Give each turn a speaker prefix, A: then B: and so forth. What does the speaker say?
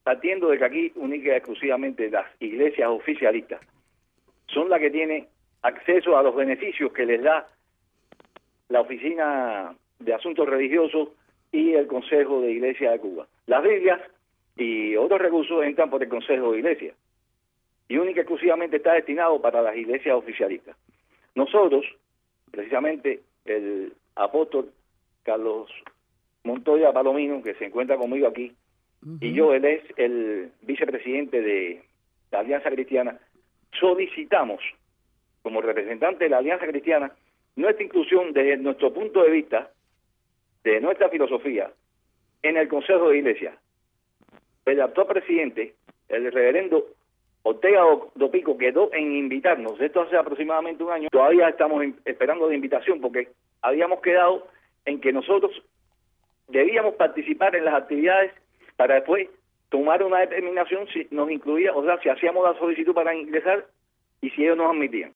A: partiendo de que aquí única y exclusivamente las iglesias oficialistas son las que tienen acceso a los beneficios que les da la Oficina de Asuntos Religiosos y el Consejo de Iglesia de Cuba. Las Biblias y otros recursos entran por el Consejo de Iglesia y única y exclusivamente está destinado para las iglesias oficialistas. Nosotros, precisamente, el apóstol Carlos Montoya Palomino, que se encuentra conmigo aquí, y yo, él es el vicepresidente de la Alianza Cristiana, solicitamos, como representante de la Alianza Cristiana, nuestra inclusión desde nuestro punto de vista, de nuestra filosofía, en el Consejo de Iglesia. El actual presidente, el reverendo Ortega do Pico, quedó en invitarnos, esto hace aproximadamente un año, todavía estamos esperando la invitación porque habíamos quedado en que nosotros debíamos participar en las actividades para después tomar una determinación si nos incluía, o sea, si hacíamos la solicitud para ingresar y si ellos nos admitían.